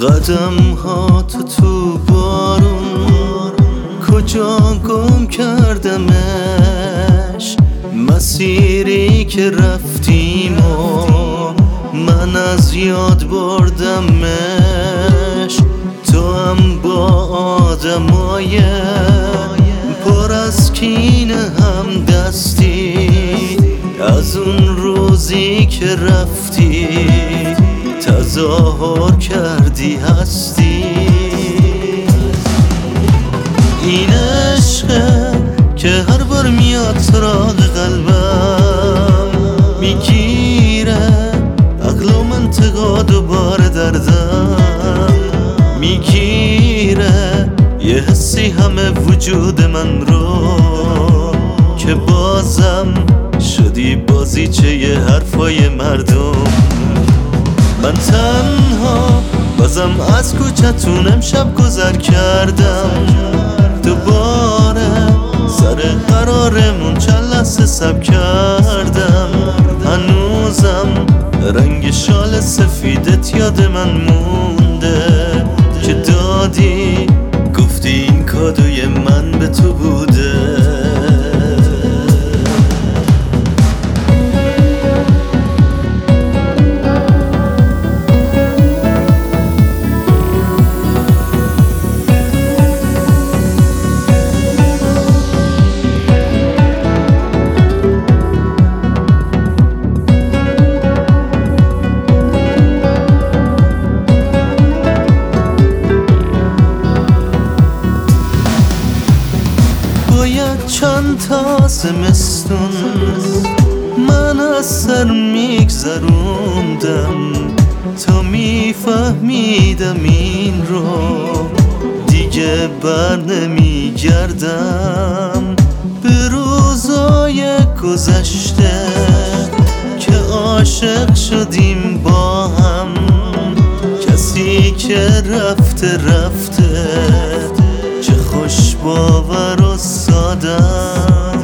قدم ها تو بارون کجا گم کردمش؟ مسیری که رفتیم و من از یاد بردمش. تو هم با آدمای پر از کینه هم دستی، از اون روزی که رفتی تظاهر کردی هستی. این عشقه که هر بار میاد سراغ قلبم میگیره عقل و منطقه دوباره دردم میگیره. یه حسی همه وجود من رو که بازم شدی بازیچه یه حرفای مردم. من تنها بازم از کوچتون امشب گذر کردم. دوباره سر قرارمون چند لحظه سب کردم. هنوزم رنگ شال سفیدت یاد من مونده که دادی گفتی این کادوی من به تو بوده. چند تا زمستون من از سر میگذروندم تا میفهمیدم این رو دیگه بر نمیگردم. به روزای گذشته که عاشق شدیم با هم، کسی که رفته چه خوش باور و سادم.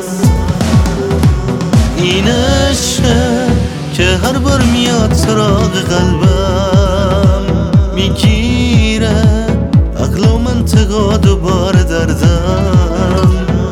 این عشقه که هر بار میاد سراغ قلبم میگیره عقل و منطقه دوباره دردم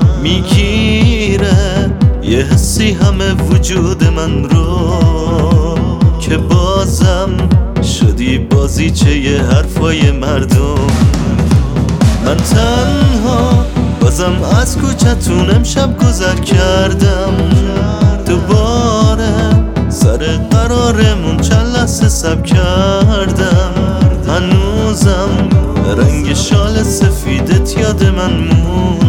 میگیره. یه حسی همه وجود من رو که بازم شدی بازیچه یه حرفای مردم. من تنها بازم از کوچتون امشب گذر کردم. دوباره سر قرارمون چند لحظه سب کردم. هنوزم رنگ شال سفیدت یاد من مون